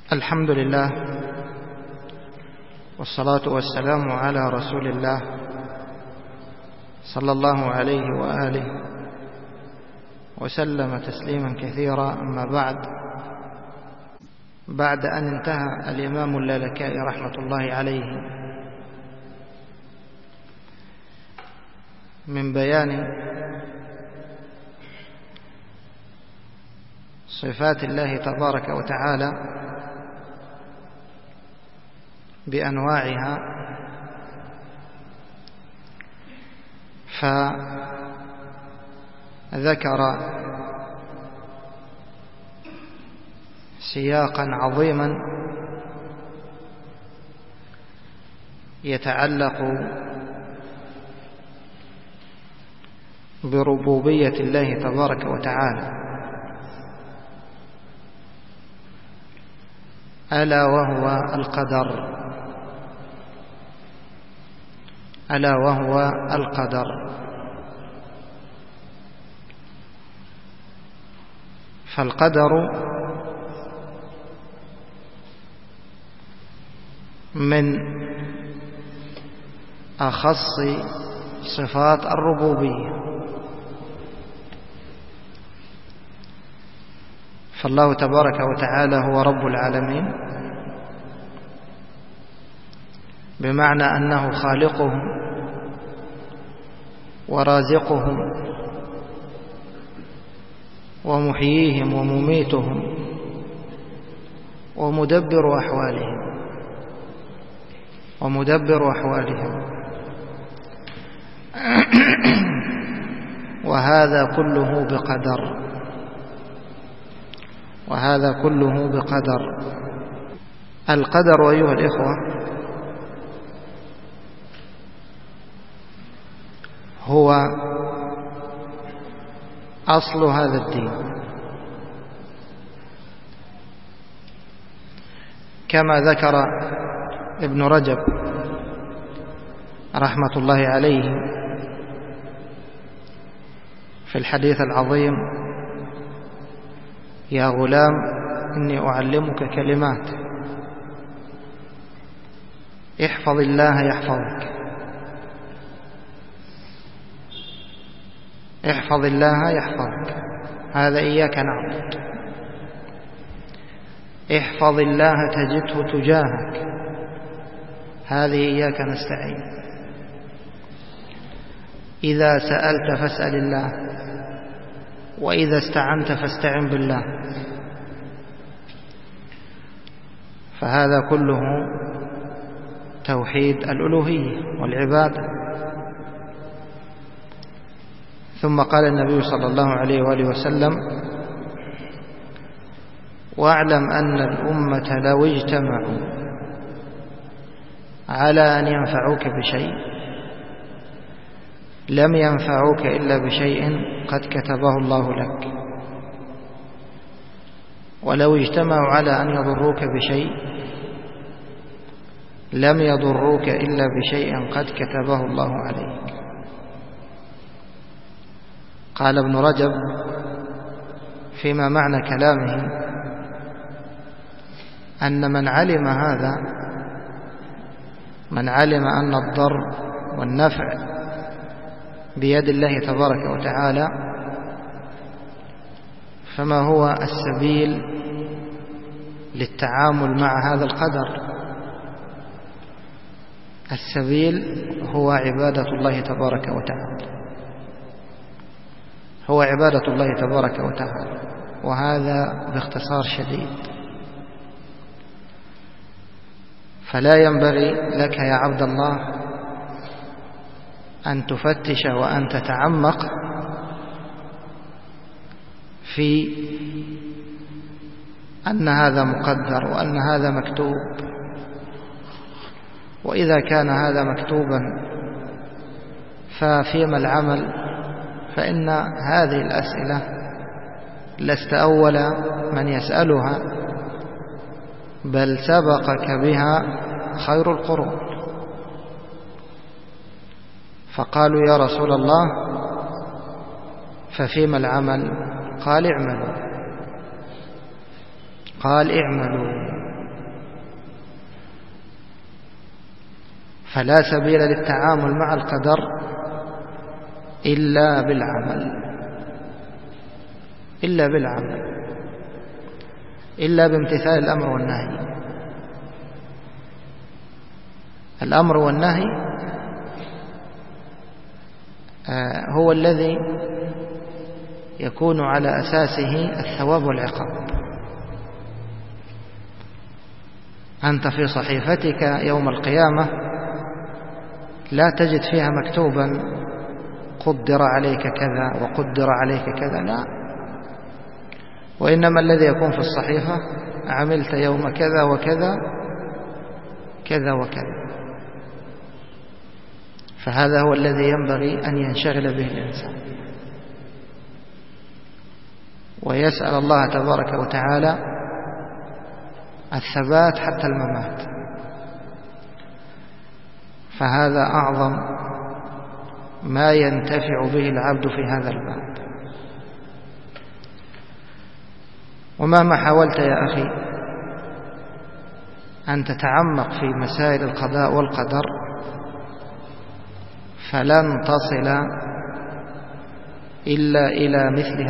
الحمد لله والصلاة والسلام على رسول الله صلى الله عليه وآله وسلم تسليما كثيرا. أما بعد أن انتهى الإمام اللالكائي رحمة الله عليه من بيان صفات الله تبارك وتعالى بأنواعها، فذكر سياقا عظيما يتعلق بربوبية الله تبارك وتعالى، ألا وهو القدر. فالقدر من أخص صفات الربوبية، فالله تبارك وتعالى هو رب العالمين، بمعنى أنه خالقهم ورازقهم ومحييهم ومميتهم ومدبر أحوالهم وهذا كله بقدر. القدر أيها الإخوة هو أصل هذا الدين، كما ذكر ابن رجب رحمة الله عليه في الحديث العظيم: يا غلام إني أعلمك كلمات احفظ الله يحفظك، احفظ الله يحفظك. هذا إياك نعبد. احفظ الله تجده تجاهك، هذه إياك نستعين. إذا سألت فاسأل الله، وإذا استعنت فاستعن بالله. فهذا كله توحيد الألوهية والعبادة. ثم قال النبي صلى الله عليه وآله وسلم: واعلم أن الأمة لو اجتمعوا على أن ينفعوك بشيء لم ينفعوك إلا بشيء قد كتبه الله لك، ولو اجتمعوا على أن يضروك بشيء لم يضروك إلا بشيء قد كتبه الله عليك. قال ابن رجب فيما معنى كلامه أن من علم هذا، من علم أن الضر والنفع بيد الله تبارك وتعالى، فما هو السبيل للتعامل مع هذا القدر؟ السبيل هو عبادة الله تبارك وتعالى، هو عبادة الله تبارك وتعالى. وهذا باختصار شديد. فلا ينبغي لك يا عبد الله أن تفتش وأن تتعمق في أن هذا مقدر وأن هذا مكتوب. وإذا كان هذا مكتوبا ففيما العمل؟ فإن هذه الأسئلة لست أول من يسألها، بل سبقك بها خير القرون. فقالوا: يا رسول الله ففيما العمل؟ قال: اعملوا. فلا سبيل للتعامل مع القدر إلا بالعمل، إلا بامتثال الأمر والنهي. الأمر والنهي هو الذي يكون على أساسه الثواب والعقاب. أنت في صحيفتك يوم القيامة لا تجد فيها مكتوبا قدر عليك كذا وقدر عليك كذا، لا، وإنما الذي يكون في الصحيفة عملت يوم كذا وكذا كذا وكذا. فهذا هو الذي ينبغي أن ينشغل به الإنسان، ويسأل الله تبارك وتعالى الثبات حتى الممات. فهذا أعظم ما ينتفع به العبد في هذا الباب. ومهما حاولت يا أخي أن تتعمق في مسائل القضاء والقدر فلن تصل إلا إلى مثل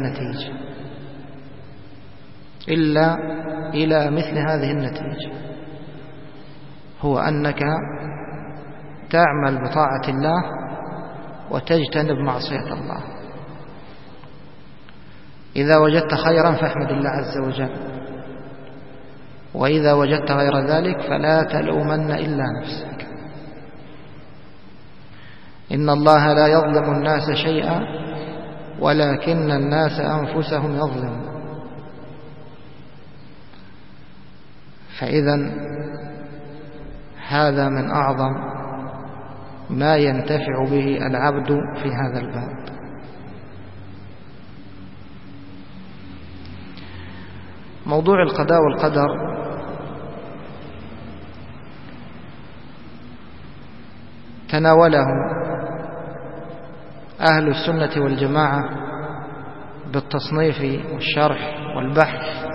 هذه النتيجة، هو أنك تعمل بطاعة الله وتجتنب معصية الله. إذا وجدت خيرا فاحمد الله عز وجل، وإذا وجدت غير ذلك فلا تلومن إلا نفسك. إن الله لا يظلم الناس شيئا ولكن الناس أنفسهم يظلمون. فإذا هذا من أعظم ما ينتفع به العبد في هذا الباب. موضوع القضاء والقدر تناوله أهل السنة والجماعة بالتصنيف والشرح والبحث،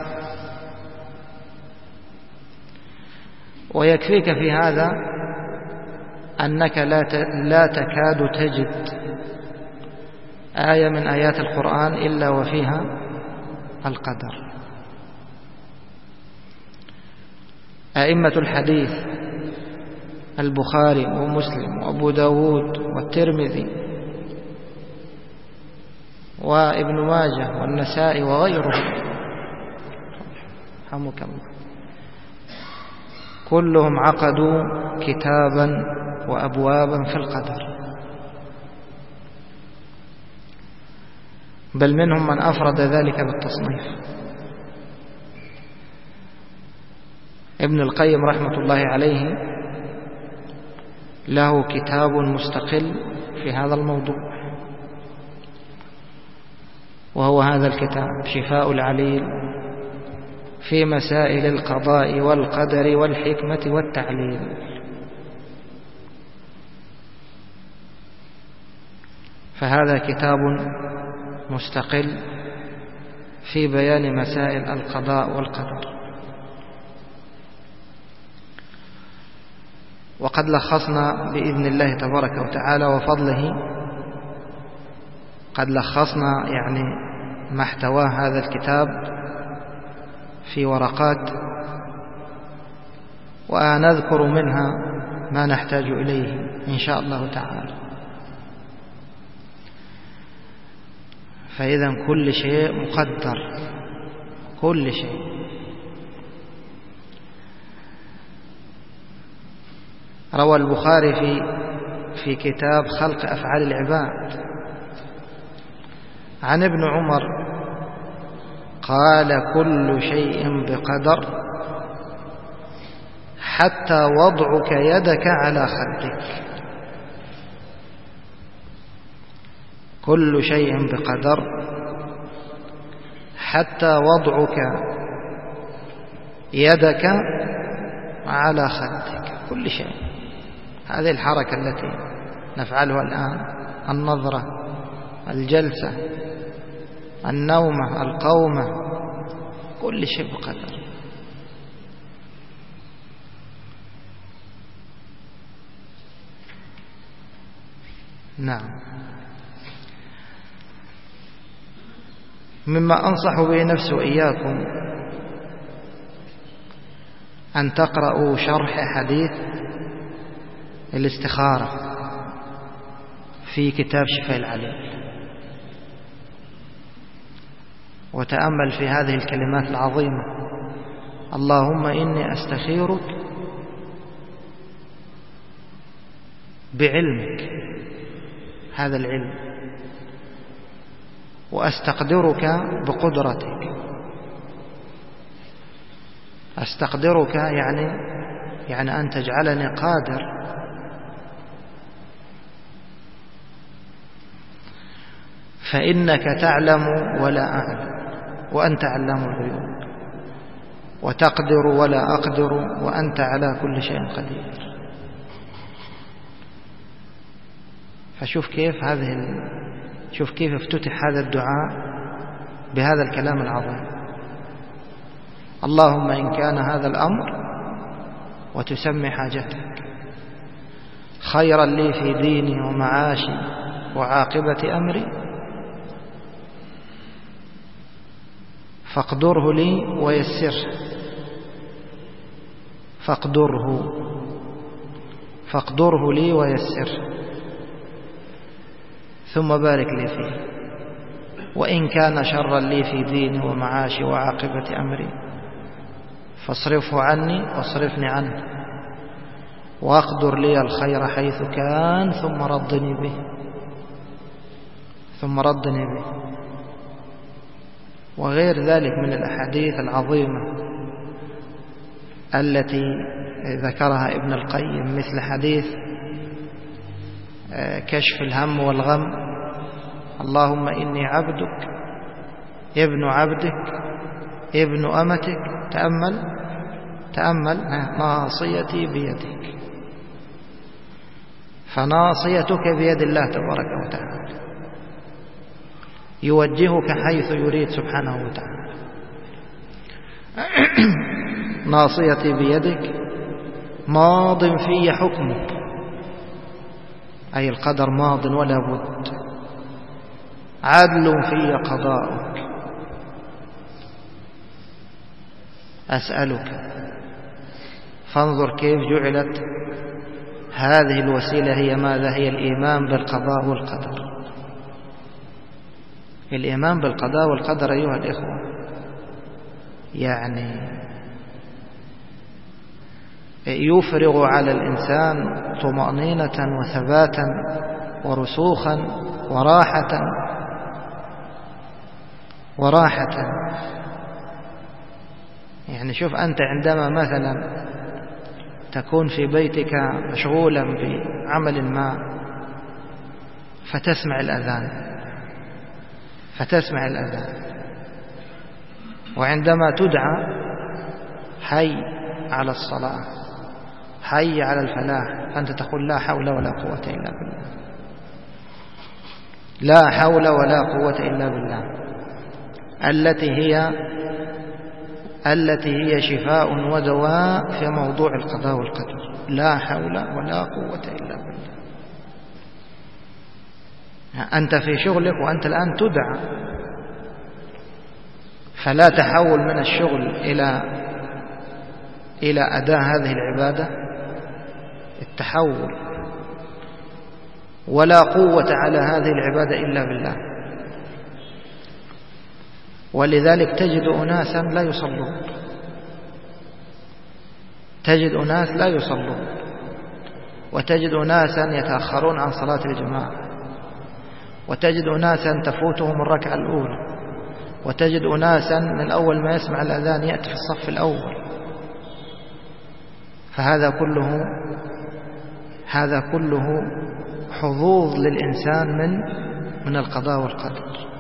ويكفيك في هذا أنك لا تكاد تجد آية من آيات القرآن إلا وفيها القدر. أئمة الحديث البخاري ومسلم وأبو داود والترمذي وابن ماجه والنسائي وغيرهم رحمك الله كلهم عقدوا كتابا وأبوابا في القدر، بل منهم من أفرد ذلك بالتصنيف. ابن القيم رحمة الله عليه له كتاب مستقل في هذا الموضوع، وهو هذا الكتاب شفاء العليل في مسائل القضاء والقدر والحكمة والتعليل. فهذا كتاب مستقل في بيان مسائل القضاء والقدر. وقد لخصنا بإذن الله تبارك وتعالى وفضله، قد لخصنا يعني ما احتواه هذا الكتاب في ورقات، ونذكر منها ما نحتاج إليه إن شاء الله تعالى. فإذا كل شيء مقدر، كل شيء. روى البخاري في كتاب خلق أفعال العباد عن ابن عمر قال: كل شيء بقدر حتى وضعك يدك على خدك. كل شيء بقدر حتى وضعك يدك على خدك، كل شيء. هذه الحركة التي نفعلها الآن، النظرة، الجلسة، النومة، القومة، كل شيء بقدر. نعم. مما أنصح به نفسي وإياكم أن تقرأوا شرح حديث الاستخارة في كتاب شفاء العليل، وتأمل في هذه الكلمات العظيمة: اللهم إني أستخيرك بعلمك، هذا العلم، وأستقدرك بقدرتك. أستقدرك يعني أن تجعلني قادر، فإنك تعلم ولا أعلم وأنت علام الغيوب، وتقدر ولا أقدر وأنت على كل شيء قدير. فشوف كيف افتتح هذا الدعاء بهذا الكلام العظيم: اللهم إن كان هذا الأمر، وتسمي حاجتك، خيرا لي في ديني ومعاشي وعاقبة أمري، فاقدره لي ويسره، فاقدره لي ويسره، ثم بارك لي فيه. وإن كان شرا لي في ديني ومعاشي وعاقبة أمري، فاصرفه عني واصرفني عنه، وأقدر لي الخير حيث كان، ثم ردني به. وغير ذلك من الأحاديث العظيمة التي ذكرها ابن القيم، مثل حديث كشف الهم والغم: اللهم إني عبدك ابن عبدك ابن أمتك، تأمل ناصيتي بيدك. فناصيتك بيد الله تبارك وتعالى، يوجهك حيث يريد سبحانه وتعالى. ناصيتي بيدك، ماض في حكمك، أي القدر ماض ولا بد، عدل في قضاؤك. أسألك، فانظر كيف جعلت هذه الوسيلة هي ماذا؟ هي الإيمان بالقضاء والقدر. الإيمان بالقضاء والقدر أيها الإخوة يعني يفرغ على الإنسان طمأنينة وثباتا ورسوخا وراحة. يعني شوف أنت عندما مثلا تكون في بيتك مشغولا بعمل ما، فتسمع الأذان، وعندما تدعى حي على الصلاة، حي على الفلاح، أنت تقول لا حول ولا قوة إلا بالله، لا حول ولا قوة إلا بالله، التي هي شفاء ودواء في موضوع القضاء والقدر. لا حول ولا قوة إلا بالله. أنت في شغلك وأنت الآن تدعى، فلا تحول من الشغل إلى أداء هذه العبادة التحول، ولا قوة على هذه العبادة إلا بالله. ولذلك تجد أناسا لا يصلون، وتجد أناسا يتأخرون عن صلاة الجماعة، وتجد أناسا تفوتهم الركعة الأولى، وتجد أناسا من أول ما يسمع الأذان يأتي في الصف الأول. فهذا كله حظوظ للإنسان من القضاء والقدر.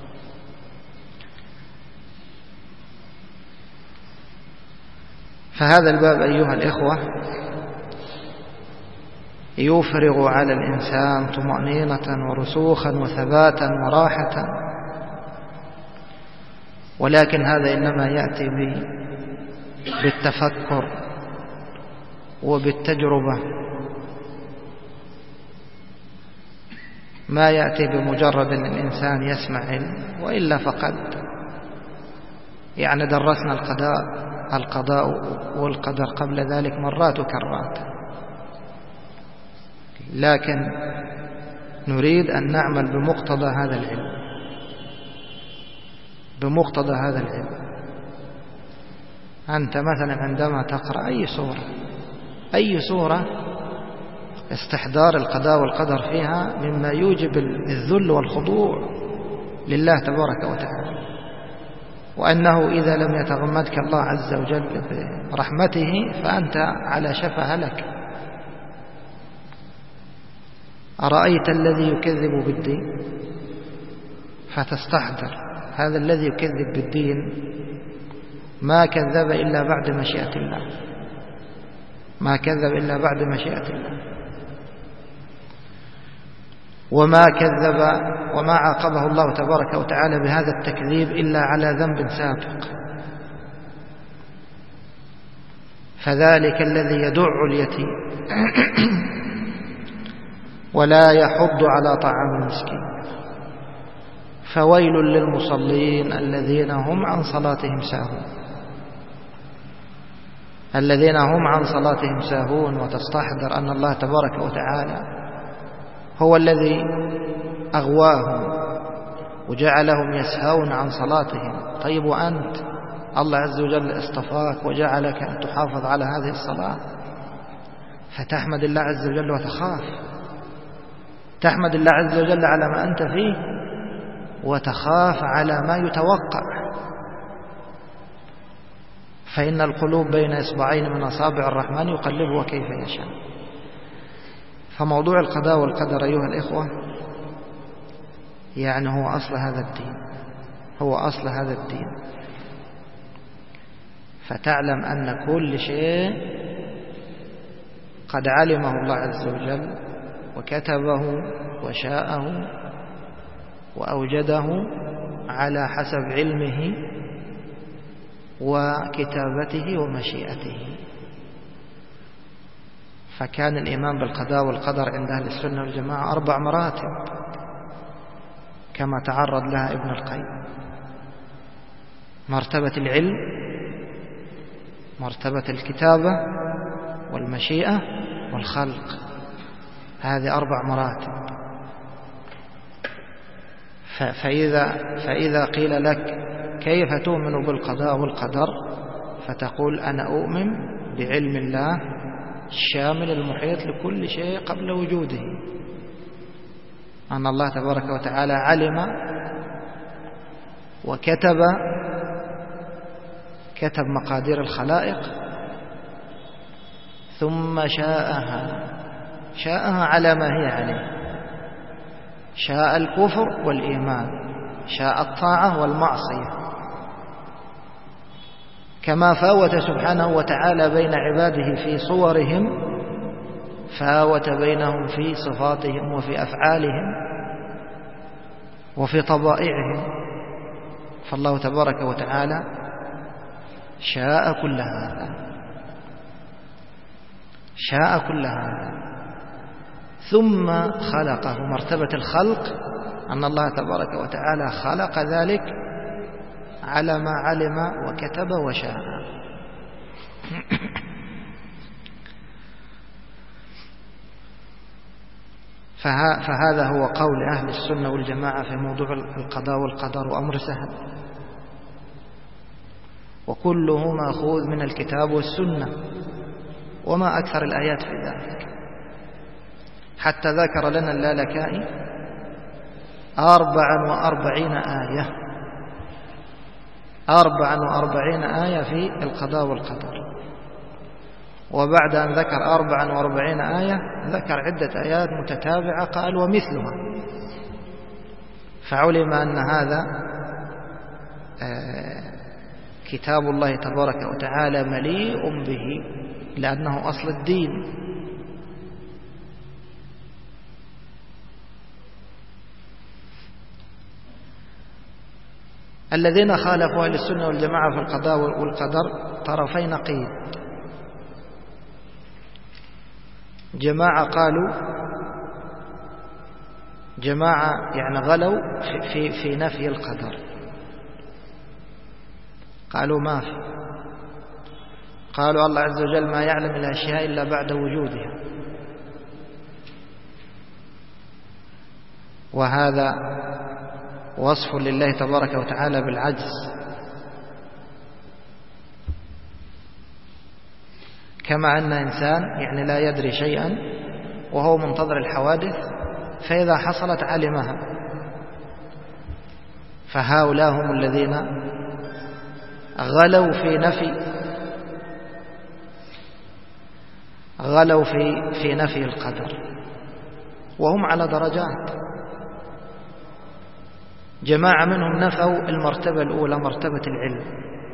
فهذا الباب أيها الإخوة يفرغ على الإنسان طمأنينة ورسوخا وثباتا وراحة، ولكن هذا إنما يأتي بالتفكر وبالتجربة. ما يأتي بمجرد أن الإنسان يسمع علم، وإلا فقد يعني درسنا القضاء والقدر قبل ذلك مرات وكرات، لكن نريد أن نعمل بمقتضى هذا العلم، بمقتضى هذا العلم. أنت مثلا عندما تقرأ أي سورة استحضار القضاء والقدر فيها مما يوجب الذل والخضوع لله تبارك وتعالى، وأنه إذا لم يتغمدك الله عز وجل برحمته فأنت على شفا هلك. أرأيت الذي يكذب بالدين، فتستحضر هذا الذي يكذب بالدين ما كذب إلا بعد مشيئة الله، ما كذب إلا بعد مشيئة الله، وما كذب وما عاقبه الله تبارك وتعالى بهذا التكذيب إلا على ذنب سابق. فذلك الذي يدع اليتيم ولا يحض على طعام المسكين، فويل للمصلين الذين هم عن صلاتهم ساهون، الذين هم عن صلاتهم ساهون. وتستحضر أن الله تبارك وتعالى هو الذي أغواهم وجعلهم يسهون عن صلاتهم. طيب وأنت الله عز وجل اصطفاك وجعلك أن تحافظ على هذه الصلاة، فتحمد الله عز وجل وتخاف، تحمد الله عز وجل على ما أنت فيه وتخاف على ما يتوقع. فإن القلوب بين إصبعين من أصابع الرحمن يقلبها كيف يشاء. فموضوع القضاء والقدر أيها الإخوة يعني هو أصل هذا الدين، هو أصل هذا الدين. فتعلم أن كل شيء قد علمه الله عز وجل وكتبه وشاءه وأوجده على حسب علمه وكتابته ومشيئته. فكان الإيمان بالقضاء والقدر عند أهل السنة والجماعة 4 مراتب كما تعرض لها ابن القيم: مرتبة العلم، مرتبة الكتابة والمشيئة والخلق. هذه 4 مراتب. فإذا قيل لك كيف تؤمن بالقضاء والقدر، فتقول أنا أؤمن بعلم الله الشامل المحيط لكل شيء قبل وجوده، أن الله تبارك وتعالى علم وكتب مقادير الخلائق ثم شاءها على ما هي عليه. شاء الكفر والإيمان، شاء الطاعة والمعصية، كما فاوت سبحانه وتعالى بين عباده في صورهم، فاوت بينهم في صفاتهم وفي أفعالهم وفي طبائعهم. فالله تبارك وتعالى شاء كل هذا، شاء كل هذا ثم خلقه. مرتبة الخلق أن الله تبارك وتعالى خلق ذلك على ما علم وكتب وشاء. فهذا هو قول أهل السنة والجماعة في موضوع القضاء والقدر، وأمر سهل، وكله مأخوذ من الكتاب والسنة، وما أكثر الآيات في ذلك. حتى ذكر لنا اللالكائي 44 آية، 44 آية في القضاء والقدر. وبعد أن ذكر 44 آية ذكر عدة آيات متتابعة قال ومثلها، فعلم أن هذا كتاب الله تبارك وتعالى مليء به، لأنه أصل الدين. الذين خالفوا أهل السنة والجماعة في القضاء والقدر طرفي نقيض. جماعة قالوا جماعة يعني غلوا في نفي القدر، قالوا ما في، قالوا الله عز وجل ما يعلم الأشياء إلا بعد وجودها، وهذا وصف لله تبارك وتعالى بالعجز، كما أن إنسان يعني لا يدري شيئا وهو منتظر الحوادث، فإذا حصلت علمها. فهؤلاء هم الذين غلوا في نفي القدر، وهم على درجات. جماعة منهم نفوا المرتبة الأولى، مرتبة العلم،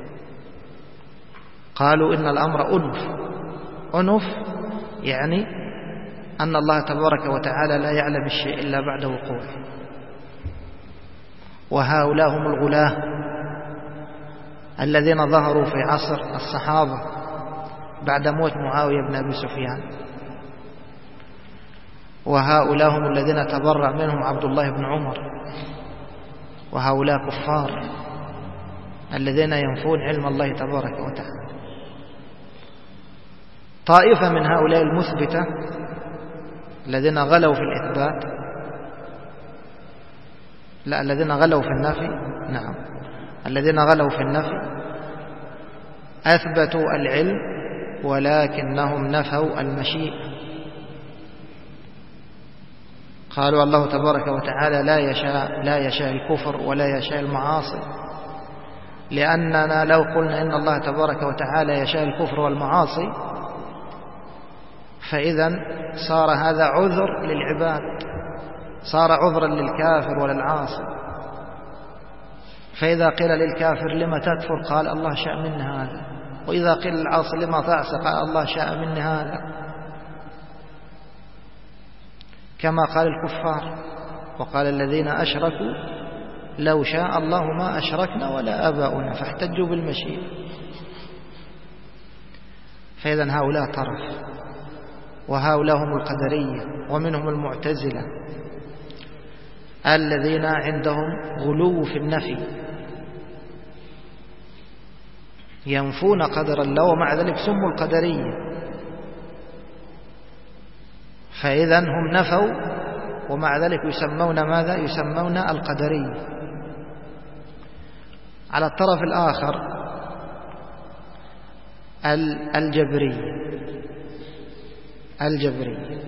قالوا إن الأمر أنف يعني أن الله تبارك وتعالى لا يعلم الشيء إلا بعد وقوعه. وهؤلاء هم الغلاة الذين ظهروا في عصر الصحابة بعد موت معاوية بن أبي سفيان، وهؤلاء هم الذين تبرأ منهم عبد الله بن عمر، وهؤلاء كفار الذين ينفون علم الله تبارك وتعالى. طائفة من هؤلاء المثبتة الذين غلوا في الإثبات، لا الذين غلوا في النفي، نعم الذين غلوا في النفي أثبتوا العلم ولكنهم نفوا المشيئة. قالوا الله تبارك وتعالى لا يشاء الكفر ولا يشاء المعاصي، لأننا لو قلنا إن الله تبارك وتعالى يشاء الكفر والمعاصي فإذا صار هذا عذر للعباد، صار عذرا للكافر وللعاصي. فإذا قيل للكافر لما تكفر قال الله شاء مني هذا، وإذا قيل للعاصي لما تعصي قال الله شاء مني هذا، كما قال الكفار وقال الذين أشركوا لو شاء الله ما أشركنا ولا آباؤنا فاحتجوا بالمشيئة. فإذا هؤلاء طرف، وهؤلاء هم القدرية، ومنهم المعتزلة الذين عندهم غلو في النفي، ينفون قدر الله ومع ذلك سموا القدرية. فإذا هم نفوا ومع ذلك يسمون ماذا؟ يسمون القدرية. على الطرف الآخر الجبرية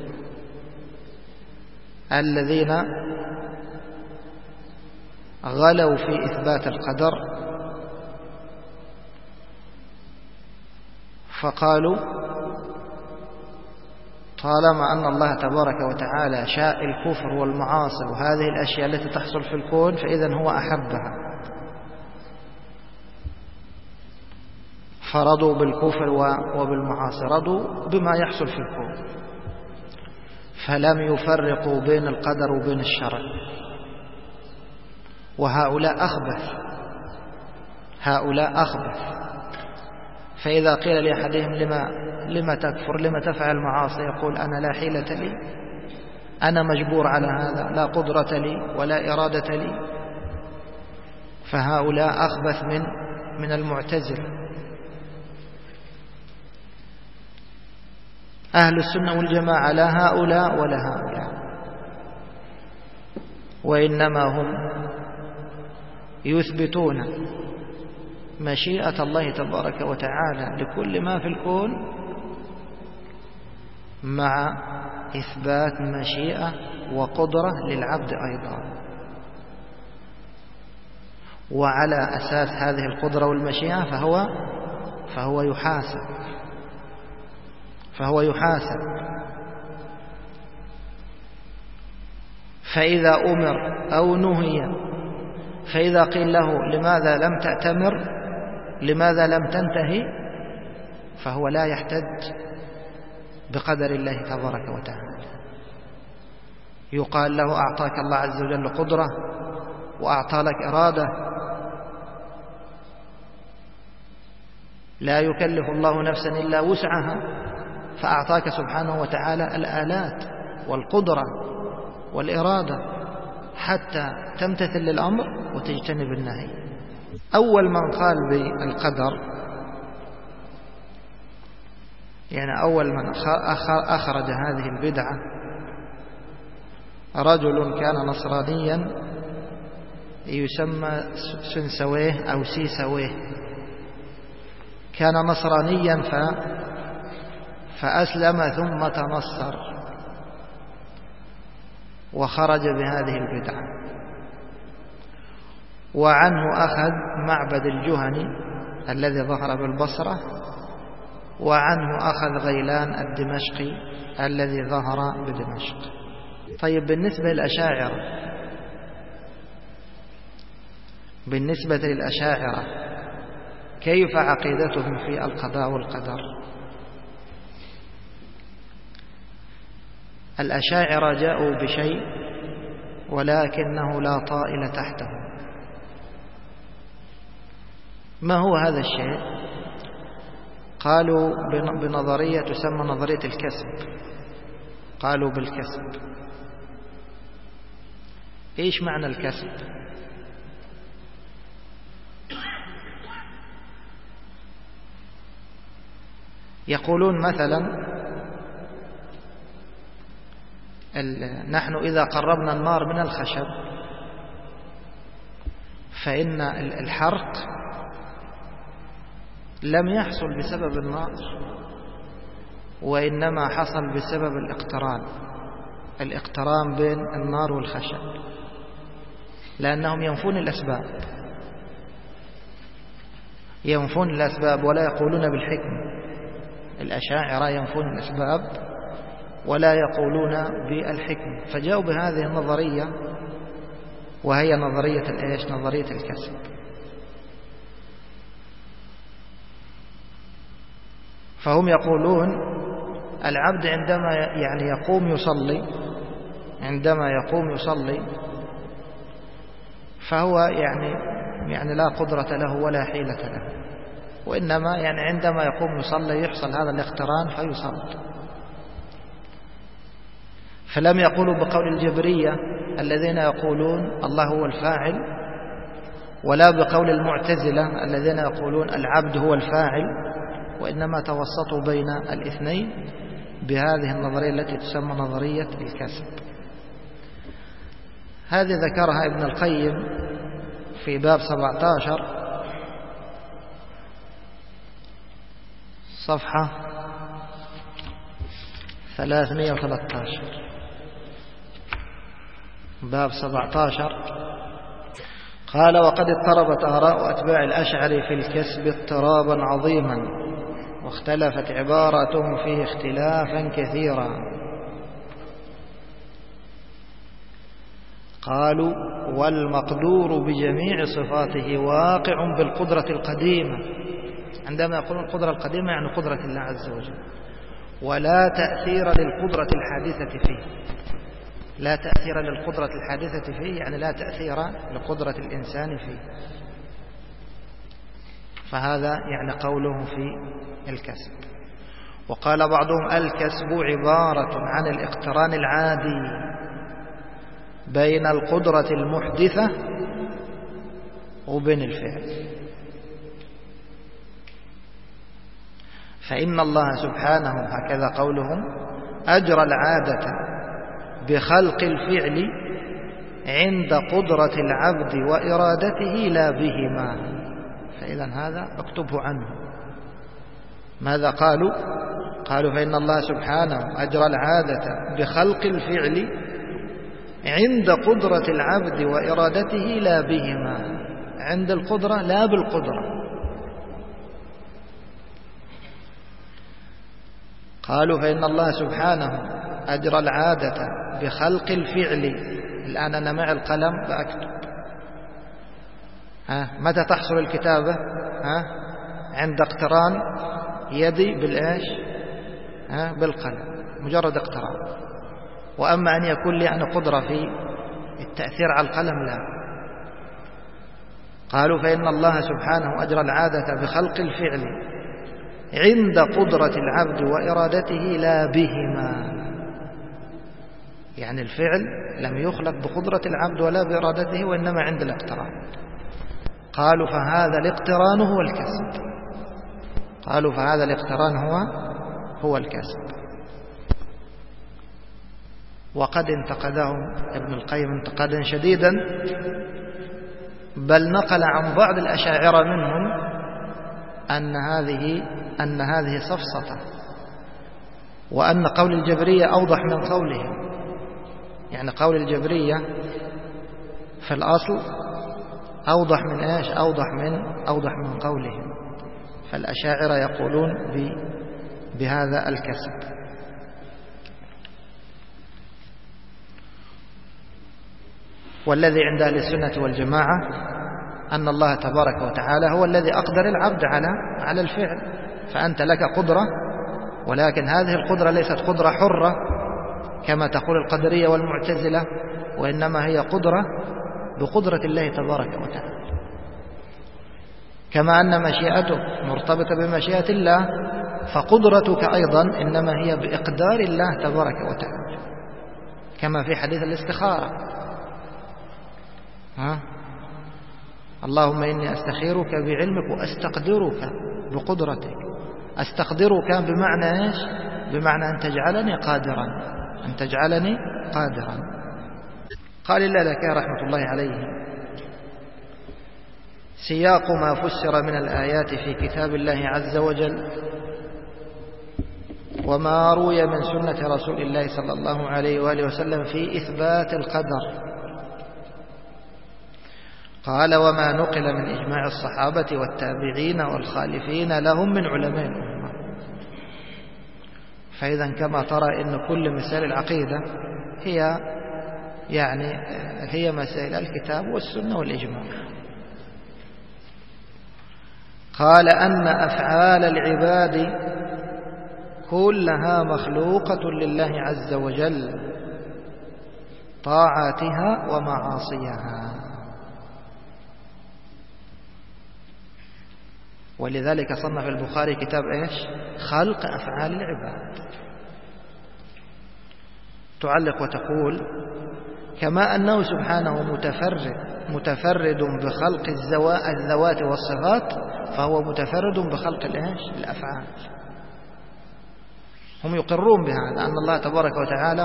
الذين غلوا في إثبات القدر، فقالوا طالما أن الله تبارك وتعالى شاء الكفر والمعاصي وهذه الأشياء التي تحصل في الكون فإذن هو أحبها، فرضوا بالكفر وبالمعاصي، رضوا بما يحصل في الكون، فلم يفرقوا بين القدر وبين الشرع. وهؤلاء أخبث. فإذا قيل لأحدهم لما تكفر لما تفعل المعاصي يقول أنا لا حيلة لي، أنا مجبور على هذا، لا قدرة لي ولا إرادة لي. فهؤلاء أخبث من المعتزلة. أهل السنة والجماعة لا هؤلاء ولا هؤلاء، وإنما هم يثبتون مشيئة الله تبارك وتعالى لكل ما في الكون مع إثبات مشيئة وقدرة للعبد أيضا. وعلى أساس هذه القدرة والمشيئة فهو يحاسب. فإذا أمر أو نهي، فإذا قيل له لماذا لم تأتمر، لماذا لم تنتهي، فهو لا يحتج بقدر الله تبارك وتعالى. يقال له أعطاك الله عز وجل قدرة وأعطى لك إرادة، لا يكلف الله نفسا إلا وسعها، فأعطاك سبحانه وتعالى الآلات والقدرة والإرادة، حتى تمتثل للأمر وتجتنب النهي. أول من قال بالقدر، يعني أول من أخرج هذه البدعة رجل كان نصرانيا يسمى سنسويه أو سيسويه. كان نصرانيا فأسلم ثم تنصر وخرج بهذه البدعة. وعنه أخذ معبد الجهني الذي ظهر بالبصرة، وعنه أخذ غيلان الدمشقي الذي ظهر بدمشق. طيب بالنسبة للأشاعرة كيف عقيدتهم في القضاء والقدر؟ الأشاعرة جاءوا بشيء ولكنه لا طائل تحته. ما هو هذا الشيء؟ قالوا بنظرية تسمى نظرية الكسب. قالوا بالكسب. إيش معنى الكسب؟ يقولون مثلا نحن إذا قربنا النار من الخشب فإن الحرق لم يحصل بسبب النار، وإنما حصل بسبب الاقتران بين النار والخشب، لأنهم ينفون الأسباب ولا يقولون بالحكمة. الأشاعرة ينفون الأسباب ولا يقولون بالحكمة، فجاءوا بهذه النظرية وهي نظرية نظرية الكسب. فهم يقولون العبد عندما يقوم يصلي فهو يعني لا قدرة له ولا حيلة له، وإنما عندما يقوم يصلي يحصل هذا الاقتران فيصلي. فلم يقولوا بقول الجبرية الذين يقولون الله هو الفاعل، ولا بقول المعتزلة الذين يقولون العبد هو الفاعل، وإنما توسطوا بين الاثنين بهذه النظرية التي تسمى نظرية الكسب. هذه ذكرها ابن القيم في باب 17 صفحة 313. باب 17 قال: وقد اضطربت آراء أتباع الأشعري في الكسب اضطرابا عظيما، واختلفت عباراتهم فيه اختلافا كثيرا. قالوا: والمقدور بجميع صفاته واقع بالقدرة القديمة. عندما يقولون القدرة القديمة يعني قدرة الله عز وجل، ولا تأثير للقدرة الحادثة فيه. لا تأثير للقدرة الحادثة فيه يعني لا تأثير لقدرة الإنسان فيه. فهذا قوله في الكسب. وقال بعضهم: الكسب عبارة عن الاقتران العادي بين القدرة المحدثة وبين الفعل. فإن الله سبحانه، هكذا قولهم، أجرى العادة بخلق الفعل عند قدرة العبد وإرادته لا بهما. فإذا هذا اكتبه عنه. ماذا قالوا؟ قالوا: فإن الله سبحانه أجرى العادة بخلق الفعل عند قدرة العبد وإرادته لا بهما. عند القدرة لا بالقدرة. قالوا: فإن الله سبحانه أجرى العادة بخلق الفعل. الآن أنا مع القلم فأكتب. متى تحصل الكتابة؟ عند اقتران يدي بالإيش؟ بالقلم، مجرد اقتران. وأما أن يكون لي أنا قدرة في التأثير على القلم لا. قالوا: فإن الله سبحانه أجرى العادة بخلق الفعل عند قدرة العبد وإرادته لا بهما. يعني الفعل لم يخلق بقدرة العبد ولا بإرادته، وإنما عند الاقتران. قالوا فهذا الاقتران هو الكسب. قالوا فهذا الاقتران هو الكسب. وقد انتقدهم ابن القيم انتقادا شديدا، بل نقل عن بعض الأشاعرة منهم أن هذه سفسطة، وأن قول الجبرية أوضح من قولهم. يعني قول الجبرية في الأصل أوضح من إيش؟ أوضح من قولهم. فالأشاعرة يقولون بهذا الكسب. والذي عند أهل السنة والجماعة أن الله تبارك وتعالى هو الذي أقدر العبد على الفعل. فأنت لك قدرة، ولكن هذه القدرة ليست قدرة حرة كما تقول القدرية والمعتزلة، وإنما هي قدرة بقدرة الله تبارك وتعالى. كما أن مشيئتك مرتبطة بمشيئة الله، فقدرتك أيضا إنما هي بإقدار الله تبارك وتعالى، كما في حديث الاستخارة. اللهم إني أستخيرك بعلمك وأستقدرك بقدرتك. أستقدرك بمعنى إيش؟ بمعنى أن تجعلني قادرا. قال اللالكائي رحمة الله عليه: سياق ما فسر من الآيات في كتاب الله عز وجل وما روي من سنة رسول الله صلى الله عليه وآله وسلم في إثبات القدر. قال: وما نقل من إجماع الصحابة والتابعين والخالفين لهم من علماء الأمة. فإذا كما ترى إن كل مسائل العقيدة هي مسائل الكتاب والسنة والإجماع. قال: أن أفعال العباد كلها مخلوقة لله عز وجل، طاعاتها ومعاصيها. ولذلك صنف البخاري كتاب إيش؟ خلق أفعال العباد. تعلق وتقول: كما أنه سبحانه متفرد بخلق الذوات والصفات، فهو متفرد بخلق الأفعال. هم يقرون بهذا، أن الله تبارك وتعالى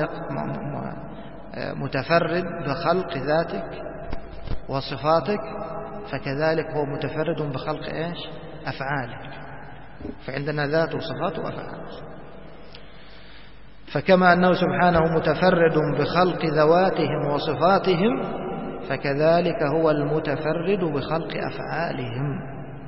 متفرد بخلق ذاتك وصفاتك، فكذلك هو متفرد بخلق إيش؟ أفعالك. فعندنا ذات وصفات وأفعال. فكما أنه سبحانه متفرد بخلق ذواتهم وصفاتهم، فكذلك هو المتفرد بخلق أفعالهم.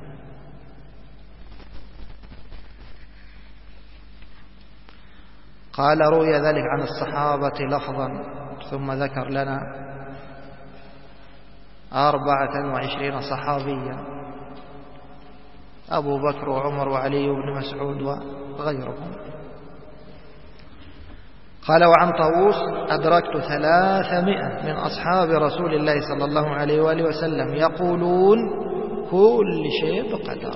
قال: روي ذلك عن الصحابة لفظا، ثم ذكر لنا 24 صحابيا: أبو بكر وعمر وعلي بن مسعود وغيرهم. قال: وعن طاووس: أدركت 300 من أصحاب رسول الله صلى الله عليه وآله وسلم يقولون كل شيء بقدر.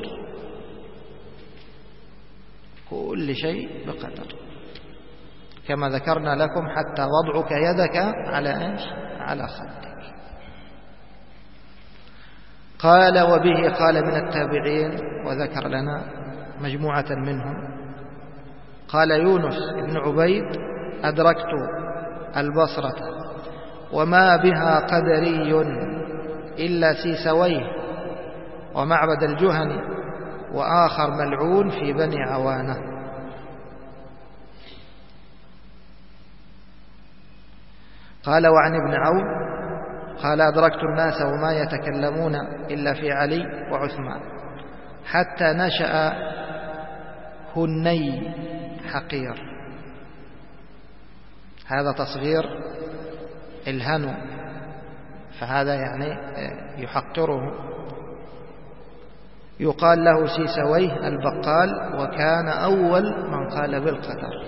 كل شيء بقدر، كما ذكرنا لكم حتى وضعك يدك على إيش؟ على خدك. قال: وبه قال من التابعين، وذكر لنا مجموعة منهم. قال يونس بن عبيد: أدركت البصرة وما بها قدري إلا سيسويه ومعبد الجهني وآخر ملعون في بني عوانة. قال: وعن ابن عون قال: أدركت الناس وما يتكلمون إلا في علي وعثمان، حتى نشأ هني حقير. هذا تصغير الهنو، فهذا يعني يحقره. يقال له سيسويه البقال، وكان أول من قال بالقدر.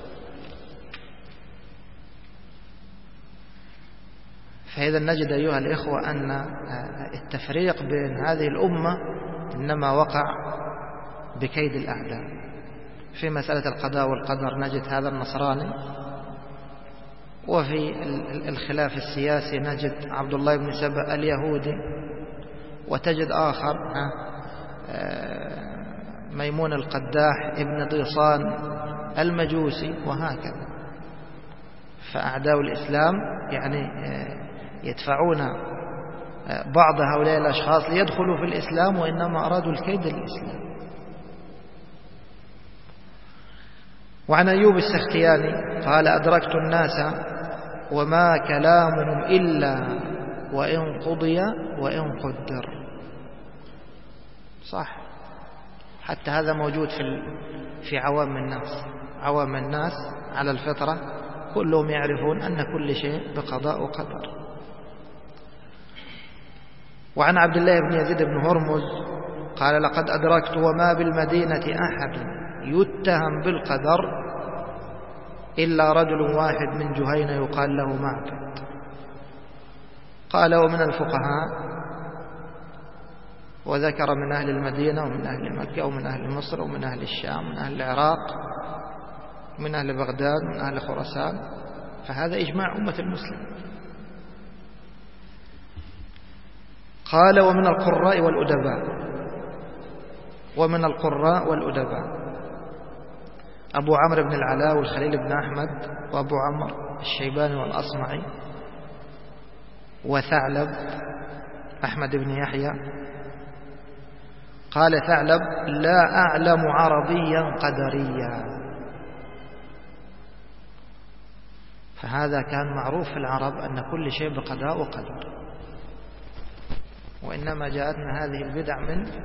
فإذا نجد أيها الإخوة أن التفريق بين هذه الأمة إنما وقع بكيد الأعداء. في مسألة القضاء والقدر نجد هذا النصراني وفي الخلاف السياسي نجد عبد الله بن سبأ اليهودي، وتجد آخر ميمون القداح ابن ضيصان المجوسي، وهكذا. فأعداء الإسلام يعني يدفعون بعض هؤلاء الأشخاص ليدخلوا في الإسلام، وإنما أرادوا الكيد للإسلام. وعن أيوب السختياني قال: أدركت الناس وما كلامهم إلا وإن قضي وإن قدر. صح، حتى هذا موجود في عوام الناس. عوام الناس على الفطرة كلهم يعرفون أن كل شيء بقضاء وقدر. وعن عبد الله بن يزيد بن هرمز قال: لقد أدركت وما بالمدينة أحد يتهم بالقدر إلا رجل واحد من جهينة يقال له معبد. قال: ومن الفقهاء، وذكر من أهل المدينة ومن أهل مكة ومن أهل مصر ومن أهل الشام ومن أهل العراق ومن أهل بغداد ومن أهل خراسان، فهذا إجماع أمة المسلمين. قال: ومن القراء والأدباء. ومن القراء والأدباء أبو عمرو بن العلاء والخليل بن أحمد وأبو عمرو الشيباني والأصمعي وثعلب أحمد بن يحيى. قال ثعلب: لا أعلم عربيا قدريا. فهذا كان معروف في العرب أن كل شيء بقضاء وقدر، وإنما جاءتنا هذه البدع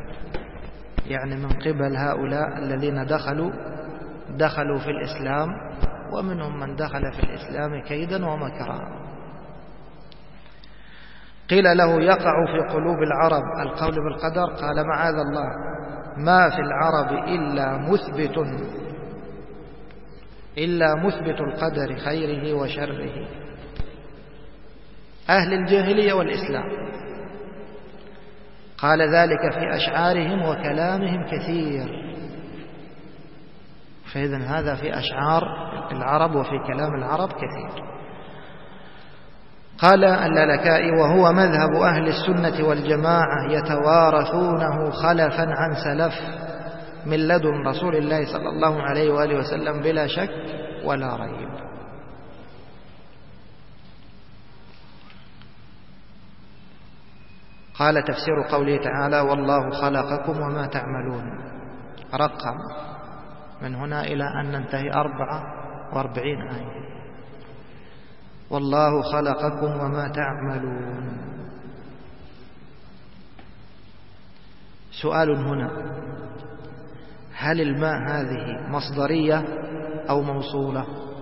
من قبل هؤلاء الذين دخلوا في الإسلام، ومنهم من دخل في الإسلام كيدا ومكرا. قيل له: يقع في قلوب العرب القول بالقدر؟ قال: معاذ الله، ما في العرب إلا مثبت القدر خيره وشره، أهل الجاهلية والإسلام. قال: ذلك في أشعارهم وكلامهم كثير. فإذن هذا في أشعار العرب وفي كلام العرب كثير. قال اللالكائي: وهو مذهب أهل السنة والجماعة يتوارثونه خلفا عن سلف من لدن رسول الله صلى الله عليه وآله وسلم بلا شك ولا ريب. قال: تفسير قوله تعالى: والله خلقكم وما تعملون، رقم من هنا إلى أن ننتهي 44 آية. والله خلقكم وما تعملون. سؤال هنا: هل الماء هذه مصدرية أو موصولة؟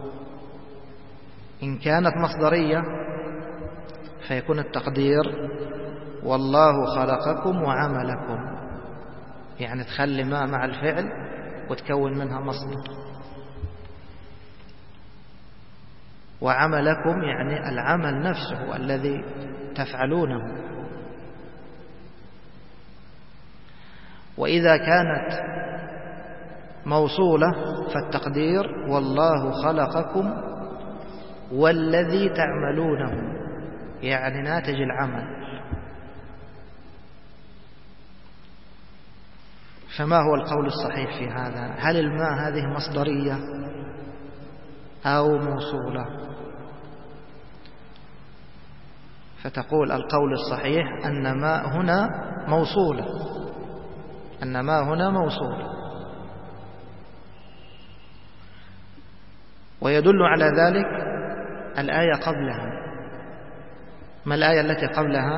إن كانت مصدرية فيكون التقدير والله خلقكم وعملكم، يعني تخلي ما مع الفعل وتكون منها مصدر. وعملكم يعني العمل نفسه الذي تفعلونه. وإذا كانت موصولة فالتقدير والله خلقكم والذي تعملونه، يعني ناتج العمل. فما هو القول الصحيح في هذا؟ هل الماء هذه مصدرية أو موصولة؟ فتقول القول الصحيح أن ماء هنا موصولة، أن ماء هنا موصولة. ويدل على ذلك الآية قبلها. ما الآية التي قبلها؟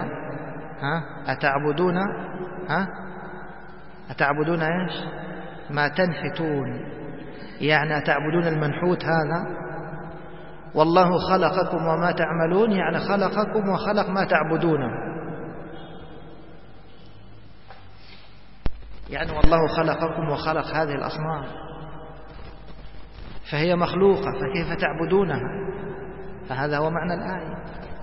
أتعبدون إيش؟ ما تنحتون، يعني أتعبدون المنحوت هذا. والله خلقكم وما تعملون، يعني خلقكم وخلق ما تعبدونه. يعني والله خلقكم وخلق هذه الأصنام، فهي مخلوقة، فكيف تعبدونها؟ فهذا هو معنى الآية.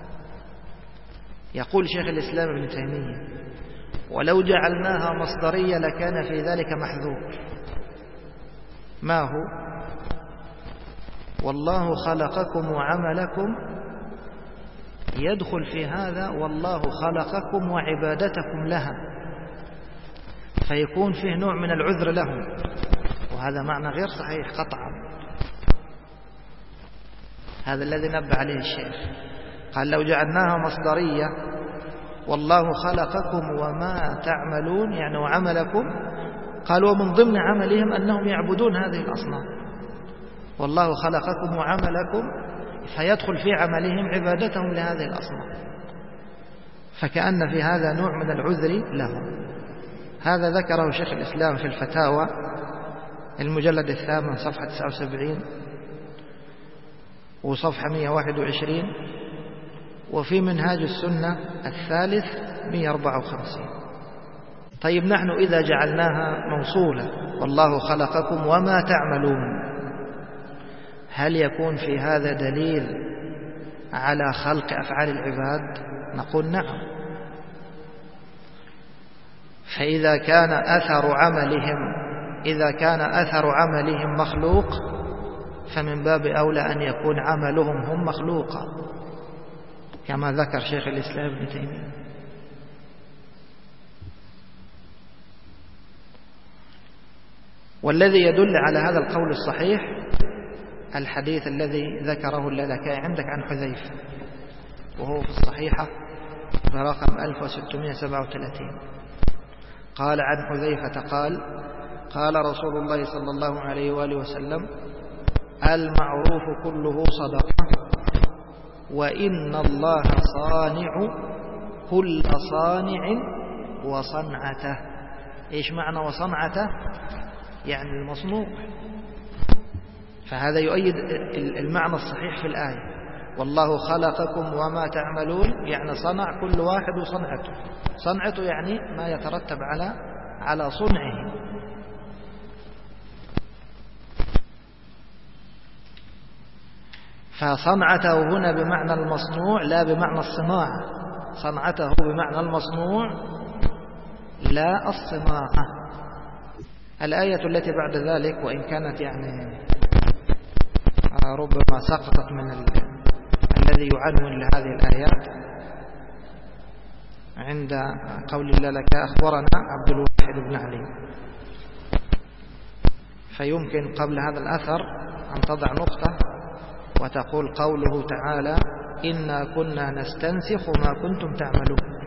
يقول شيخ الإسلام ابن تيمية: ولو جعلناها مصدرية لكان في ذلك محذور. ما هو؟ والله خلقكم وعملكم يدخل في هذا والله خلقكم وعبادتكم لها، فيكون فيه نوع من العذر لهم، وهذا معنى غير صحيح قطعا. هذا الذي نبه عليه الشيخ، قال لو جعلناها مصدرية والله خلقكم وما تعملون يعني وعملكم، قال ومن ضمن عملهم أنهم يعبدون هذه الأصنام، والله خلقكم وعملكم، فيدخل في عملهم عبادتهم لهذه الأصنام، فكأن في هذا نوع من العذر لهم. هذا ذكره شيخ الإسلام في الفتاوى المجلد 8 صفحة 79 وصفحة 121، وفي منهاج السنة الثالث 154. طيب نحن إذا جعلناها موصولة والله خلقكم وما تعملون، هل يكون في هذا دليل على خلق أفعال العباد؟ نقول نعم. فإذا كان أثر عملهم مخلوق، فمن باب أولى أن يكون عملهم هم مخلوقا، كما ذكر شيخ الإسلام ابن تيمية. والذي يدل على هذا القول الصحيح الحديث الذي ذكره اللالكائي عندك عن حذيفة، وهو في الصحيحة برقم 1637. قال عن حذيفة قال قال رسول الله صلى الله عليه وآله وسلم: المعروف كله صدقة، وإن الله صانع كل صانع وصنعته. إيش معنى وصنعته؟ يعني المصنوع. فهذا يؤيد المعنى الصحيح في الآية: والله خلقكم وما تعملون، يعني صنع كل واحد وصنعته. صنعته يعني ما يترتب على صنعه. فصنعته هنا بمعنى المصنوع لا بمعنى الصناعة، صنعته بمعنى المصنوع لا الصناعة. الآية التي بعد ذلك، وإن كانت يعني ربما سقطت من الذي يعنون لهذه الآيات، عند قول الله لك أخبرنا عبد الواحد بن علي، فيمكن قبل هذا الأثر أن تضع نقطة وتقول قوله تعالى: إنا كنا نستنسخ ما كنتم تعملون،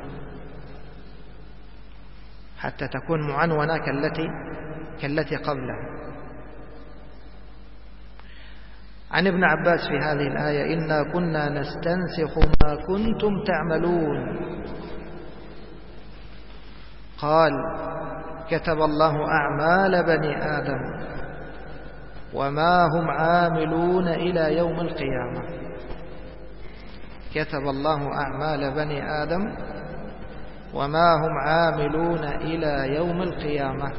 حتى تكون معنونة كالتي قبلها. عن ابن عباس في هذه الآية: إنا كنا نستنسخ ما كنتم تعملون، قال: كتب الله أعمال بني آدم وما هم عاملون إلى يوم القيامة. كتب الله أعمال بني آدم وما هم عاملون إلى يوم القيامة.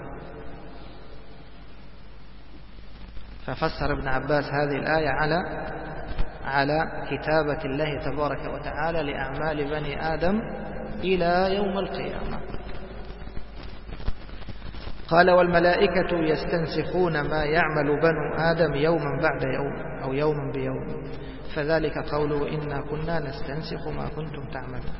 ففسر ابن عباس هذه الآية على كتابة الله تبارك وتعالى لأعمال بني آدم إلى يوم القيامة. قال: والملائكة يستنسخون ما يعمل بنو آدم يوما بعد يوم أو يوما بيوم، فذلك قوله: إنا كنا نستنسخ ما كنتم تعملون.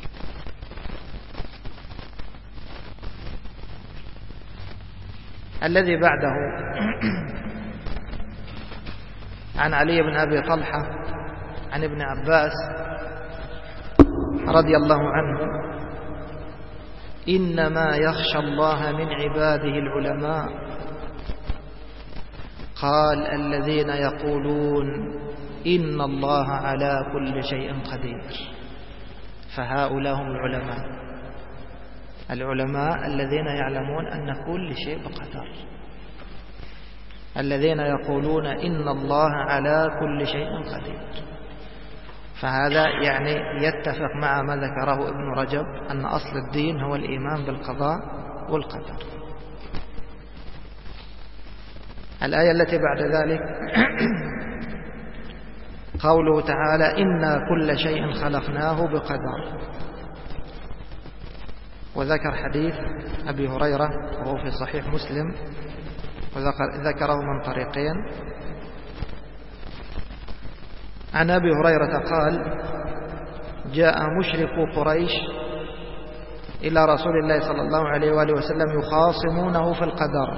الذي بعده عن علي بن أبي طلحة عن ابن عباس رضي الله عنه: إنما يخشى الله من عباده العلماء. قال: الذين يقولون إن الله على كل شيء قدير. فهؤلاء هم العلماء الذين يعلمون أن كل شيء بقدر، الذين يقولون إن الله على كل شيء قدير. فهذا يعني يتفق مع ما ذكره ابن رجب أن أصل الدين هو الإيمان بالقضاء والقدر. الآية التي بعد ذلك قوله تعالى: إنا كل شيء خلقناه بقدر. وذكر حديث أبي هريرة وهو في صحيح مسلم، وذكره من طريقين، عن أبي هريرة قال: جاء مشركو قريش إلى رسول الله صلى الله عليه وآله وسلم يخاصمونه في القدر،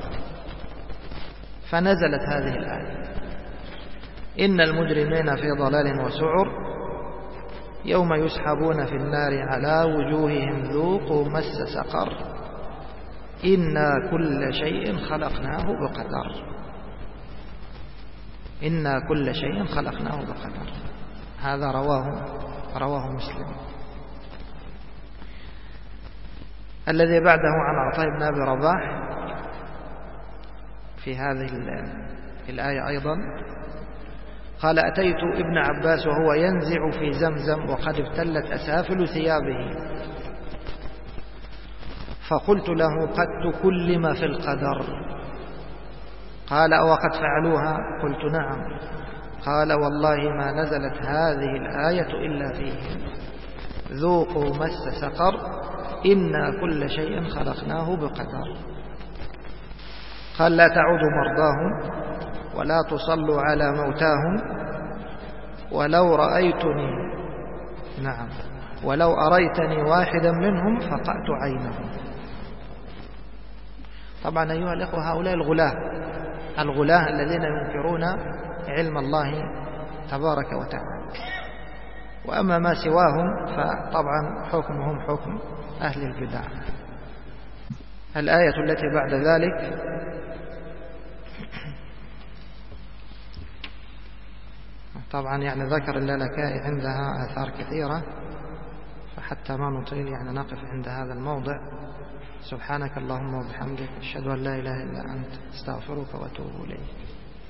فنزلت هذه الآية: إن المجرمين في ضلال وسعر يوم يسحبون في النار على وجوههم ذوقوا مس سقر إنا كل شيء خلقناه بقدر. إنا كل شيء خلقناه بقدر. هذا رواه مسلم. الذي بعده عن عطاء بن أبي رباح في هذه الآية أيضا قال: أتيت ابن عباس وهو ينزع في زمزم وقد ابتلت أسافل ثيابه، فقلت له: قد تكلم في القدر؟ قال: أو قد فعلوها؟ قلت: نعم. قال: والله ما نزلت هذه الآية إلا فيهم ذوقوا مس سقر إنا كل شيء خلقناه بقدر. قال: لا تعودوا مرضاهم ولا تصلوا على موتاهم ولو أريتني واحدا منهم فقأت عينه. طبعا أيها الإخوة، هؤلاء الغلاة الذين ينكرون علم الله تبارك وتعالى، وأما ما سواهم فطبعا حكمهم حكم أهل البدع. الآية التي بعد ذلك: طبعا ذكر اللالكائي عندها آثار كثيرة، فحتى ما نطيل نقف عند هذا الموضع. سبحانك اللهم وبحمدك، أشهد أن لا إله إلا أنت، استغفرك وأتوب إليك.